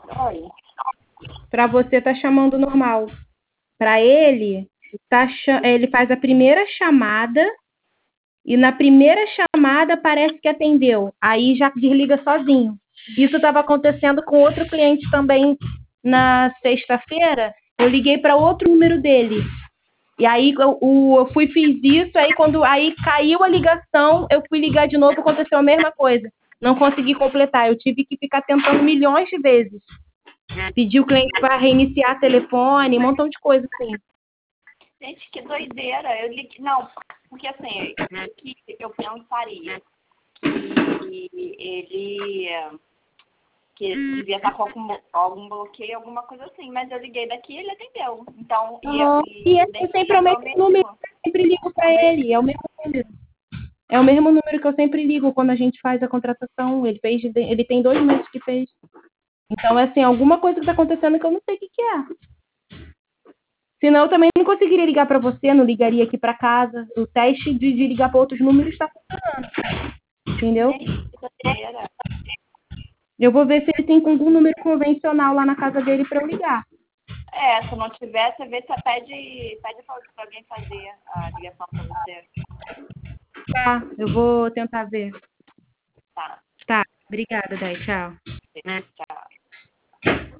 Oi. Para você tá chamando normal. Para ele, ele faz a primeira chamada e na primeira chamada parece que atendeu. Aí já desliga sozinho. Isso estava acontecendo com outro cliente também na sexta-feira. Eu liguei para outro número dele. E aí eu fiz isso, aí quando aí caiu a ligação, eu fui ligar de novo, aconteceu a mesma coisa. Não consegui completar, eu tive que ficar tentando milhões de vezes. Pedir o cliente para reiniciar telefone, um montão de coisa assim. Gente, que doideira. Eu liguei. Não, porque assim, o que eu pensaria? Que ele devia estar com algum bloqueio, alguma coisa assim. Mas eu liguei daqui e ele atendeu. Então, E esse sempre é o mesmo número que eu sempre ligo para ele, é o mesmo número. É o mesmo número que eu sempre ligo quando a gente faz a contratação. Ele tem 2 meses que fez. Então, é assim, alguma coisa que está acontecendo que eu não sei o que é. Senão, eu também não conseguiria ligar para você, não ligaria aqui para casa. O teste de ligar para outros números está funcionando. Entendeu? Gente, que doideira. Eu vou ver se ele tem algum número convencional lá na casa dele para eu ligar. Se não tiver, você vê se pede para alguém fazer a ligação para você. Tá, eu vou tentar ver. Tá. Tá, obrigada, Day. Tchau. Tchau.